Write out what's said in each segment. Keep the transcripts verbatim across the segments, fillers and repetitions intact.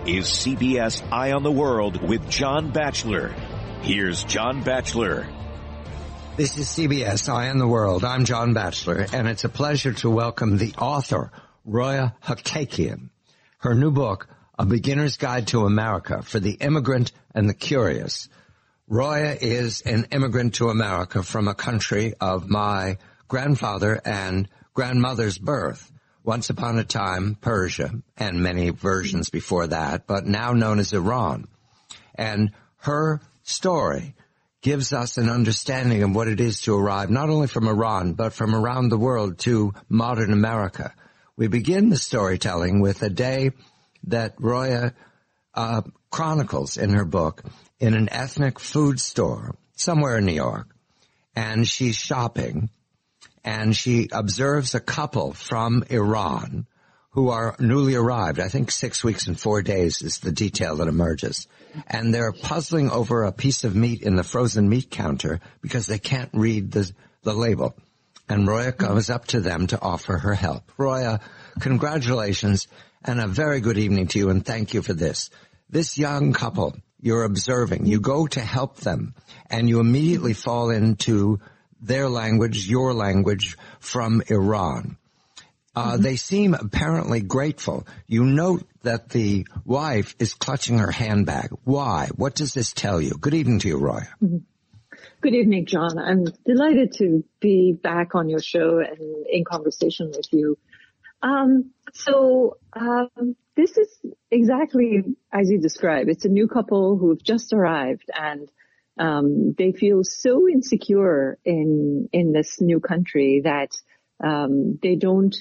is C B S Eye on the World with John Batchelor. Here's John Batchelor. This is C B S Eye on the World. I'm John Batchelor, and it's a pleasure to welcome the author, Roya Hokakian. Her new book, A Beginner's Guide to America for the Immigrant and the Curious. Roya is an immigrant to America from a country of my grandfather and grandmother's birth. Once upon a time, Persia, and many versions before that, but now known as Iran. And her story gives us an understanding of what it is to arrive not only from Iran, but from around the world to modern America. We begin the storytelling with a day that Roya uh, chronicles in her book in an ethnic food store somewhere in New York. And she's shopping, and she observes a couple from Iran who are newly arrived. I think six weeks and four days is the detail that emerges. And they're puzzling over a piece of meat in the frozen meat counter because they can't read the, the label. And Roya comes up to them to offer her help. Roya, congratulations and a very good evening to you, and thank you for this. This young couple you're observing, you go to help them, and you immediately fall into their language, your language, from Iran. Uh, mm-hmm. They seem apparently grateful. You note that the wife is clutching her handbag. Why? What does this tell you? Good evening to you, Roya. Mm-hmm. Good evening, John. I'm delighted to be back on your show and in conversation with you. Um, so um, this is exactly as you described. It's a new couple who have just arrived, and um, they feel so insecure in in this new country that um, they don't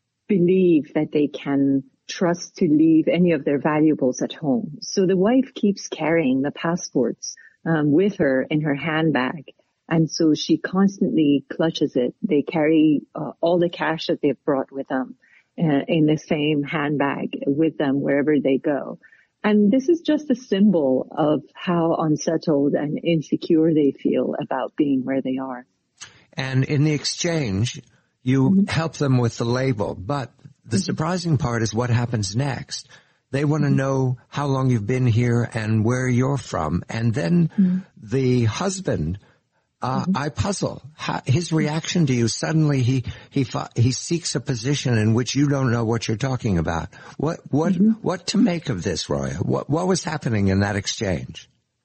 believe that they can trust to leave any of their valuables at home. So the wife keeps carrying the passports um, with her in her handbag. And so she constantly clutches it. They carry uh, all the cash that they've brought with them uh, in the same handbag with them wherever they go. And this is just a symbol of how unsettled and insecure they feel about being where they are. And in the exchange, you mm-hmm. help them with the label. But the mm-hmm. surprising part is what happens next. They want to know how long you've been here and where you're from. And then mm-hmm. the husband, uh, mm-hmm. I puzzle. How, his reaction to you, suddenly he, he, he seeks a position in which you don't know what you're talking about. What, what, mm-hmm. what to make of this, Roya? What, what was happening in that exchange?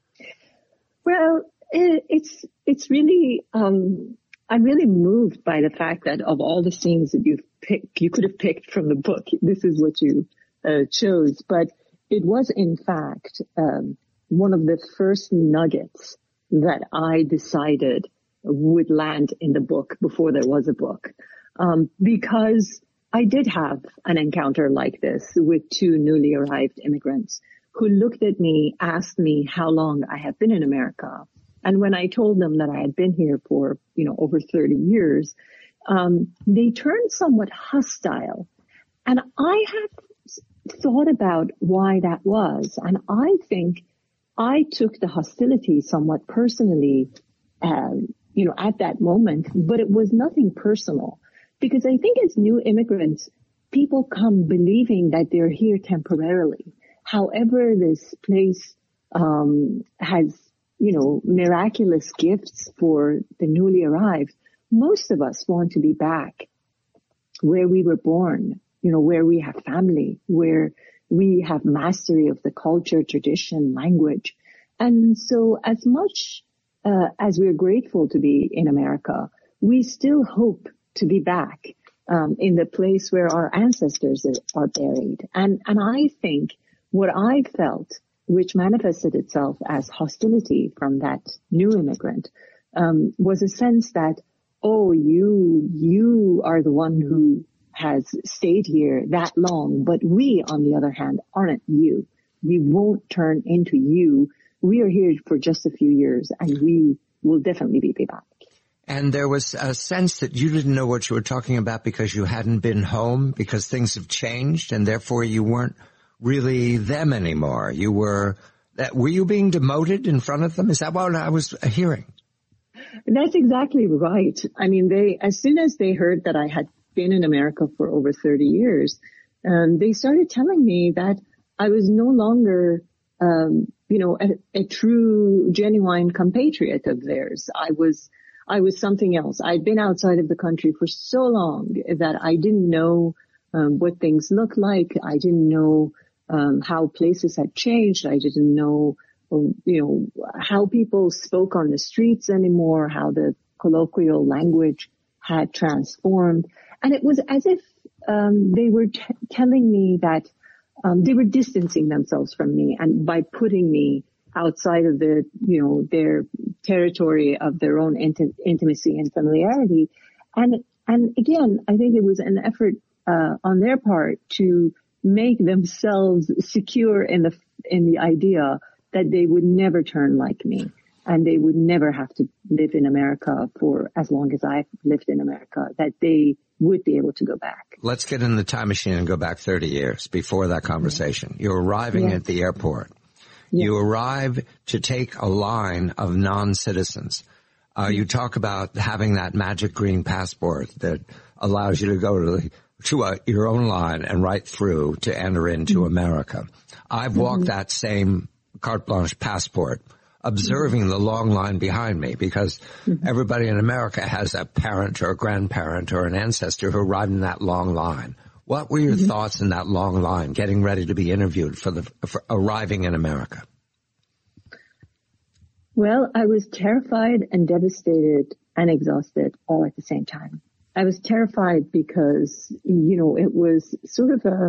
Well, it, it's, it's really, um, I'm really moved by the fact that of all the scenes that you've picked, you could have picked from the book, this is what you uh, chose. But it was, in fact, um, one of the first nuggets that I decided would land in the book before there was a book. Um, because I did have an encounter like this with two newly arrived immigrants who looked at me, asked me how long I have been in America. And when I told them that I had been here for, you know, over thirty years, um, they turned somewhat hostile. And I have thought about why that was. And I think I took the hostility somewhat personally, um, you know, at that moment, but it was nothing personal. Because I think as new immigrants, people come believing that they're here temporarily. However, this place um, has, you know, miraculous gifts for the newly arrived. Most of us want to be back where we were born, you know, where we have family, where we have mastery of the culture, tradition, language. And so as much uh, as we're grateful to be in America, we still hope to be back um, in the place where our ancestors are buried. And, and I think what I felt, which manifested itself as hostility from that new immigrant, um, was a sense that, oh, you, you are the one who has stayed here that long, but we, on the other hand, aren't you. We won't turn into you. We are here for just a few years, and we will definitely be back. And there was a sense that you didn't know what you were talking about because you hadn't been home, because things have changed, and therefore you weren't really them anymore. You were, were you being demoted in front of them? Is that what I was hearing? That's exactly right. I mean, they, as soon as they heard that I had been in America for over thirty years, um, they started telling me that I was no longer, um, you know, a, a true, genuine compatriot of theirs. I was, I was something else. I'd been outside of the country for so long that I didn't know um, what things looked like. I didn't know um, how places had changed. I didn't know, you know, how people spoke on the streets anymore, how the colloquial language had transformed. And it was as if um, they were t- telling me that um, they were distancing themselves from me, and by putting me outside of the, you know, their territory of their own inti- intimacy and familiarity. And, and again, I think it was an effort, uh, on their part to make themselves secure in the, in the idea that they would never turn like me and they would never have to live in America for as long as I've lived in America, that they would be able to go back. Let's get in the time machine and go back thirty years before that conversation. You're arriving Yeah. at the airport. Yeah. You arrive to take a line of non-citizens. Uh, you talk about having that magic green passport that allows you to go to, the, to a, your own line and right through to enter into mm-hmm. America. I've walked mm-hmm. that same carte blanche passport, observing mm-hmm. the long line behind me, because mm-hmm. everybody in America has a parent or a grandparent or an ancestor who arrived in that long line. What were your mm-hmm. thoughts in that long line, getting ready to be interviewed for the for arriving in America? Well, I was terrified and devastated and exhausted all at the same time. I was terrified because, you know, it was sort of a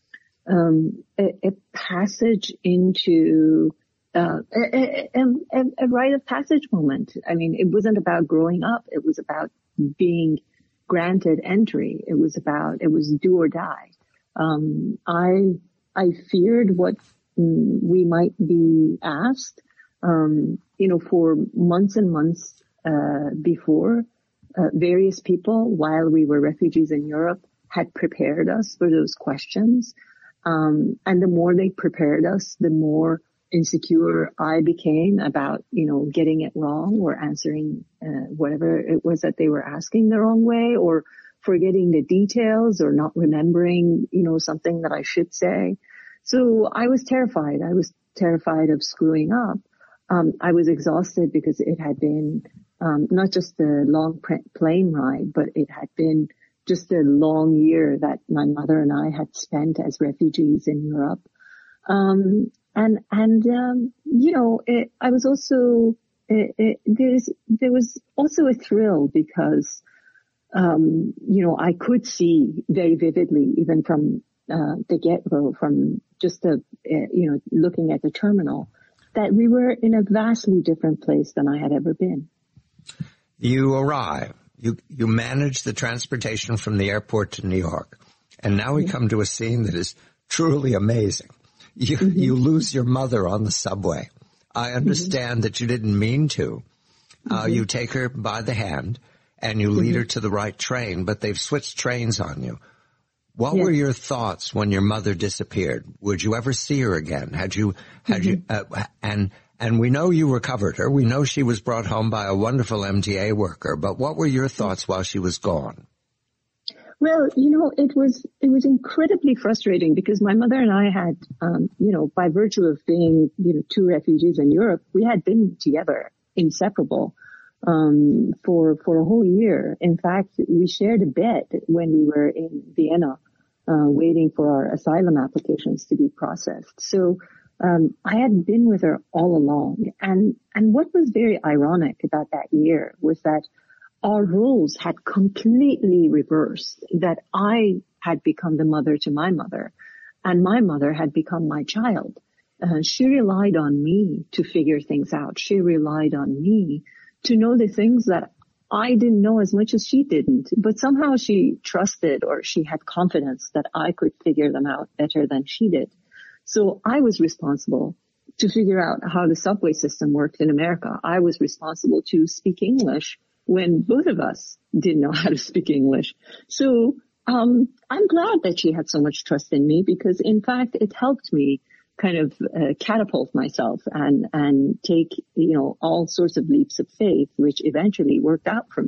um, a, a passage into uh, a, a, a, a rite of passage moment. I mean, it wasn't about growing up. It was about being granted entry. It was about, it was do or die. Um, I, I feared what mm, we might be asked, um, you know, for months and months, uh, before, uh, various people, while we were refugees in Europe, had prepared us for those questions. Um, and the more they prepared us, the more insecure I became about, you know, getting it wrong or answering uh, whatever it was that they were asking the wrong way, or forgetting the details or not remembering, you know, something that I should say. So I was terrified. I was terrified of screwing up. Um, I was exhausted because it had been um, not just a long plane ride, but it had been just a long year that my mother and I had spent as refugees in Europe. Um, And, and, um, you know, it, I was also, it, it, there's, there was also a thrill because, um, you know, I could see very vividly, even from, uh, the get-go, from just the, uh, you know, looking at the terminal, that we were in a vastly different place than I had ever been. You arrive, you, you manage the transportation from the airport to New York. And now we come to a scene that is truly amazing. You, mm-hmm. you lose your mother on the subway. I understand mm-hmm. that you didn't mean to. Uh, mm-hmm. You take her by the hand and you lead mm-hmm. her to the right train, but they've switched trains on you. What yes. were your thoughts when your mother disappeared? Would you ever see her again? Had you, had mm-hmm. you, uh, and, and we know you recovered her. We know she was brought home by a wonderful M T A worker, but what were your thoughts while she was gone? Well, you know, it was, it was incredibly frustrating because my mother and I had, um, you know, by virtue of being, you know, two refugees in Europe, we had been together, inseparable, um, for, for a whole year. In fact, we shared a bed when we were in Vienna, uh, waiting for our asylum applications to be processed. So, um, I had been with her all along. And, and what was very ironic about that year was that our roles had completely reversed, that I had become the mother to my mother and my mother had become my child. Uh, she relied on me to figure things out. She relied on me to know the things that I didn't know as much as she didn't, but somehow she trusted, or she had confidence that I could figure them out better than she did. So I was responsible to figure out how the subway system worked in America. I was responsible to speak English when both of us didn't know how to speak English. So um I'm glad that she had so much trust in me, because in fact it helped me kind of uh, catapult myself and and take, you know, all sorts of leaps of faith, which eventually worked out for me.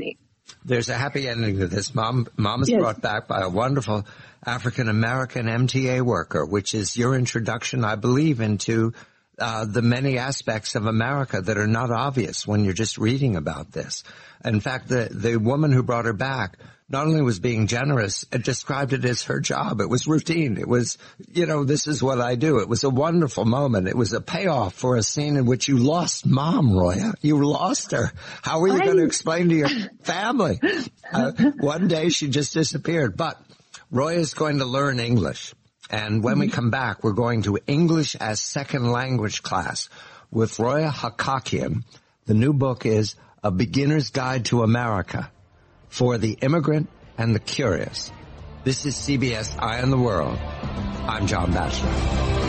There's a happy ending to this. Mom, Mom is yes. brought back by a wonderful African-American M T A worker, which is your introduction, I believe, into uh, the many aspects of America that are not obvious when you're just reading about this. In fact, the, the woman who brought her back not only was being generous, it described it as her job. It was routine. It was, you know, this is what I do. It was a wonderful moment. It was a payoff for a scene in which you lost Mom, Roya. You lost her. How are you I... going to explain to your family? Uh, one day she just disappeared. But Roya is going to learn English. And when mm-hmm. we come back, we're going to English as Second Language class with Roya Hakakian. The new book is A Beginner's Guide to America for the Immigrant and the Curious. This is C B S Eye on the World. I'm John Batchelor.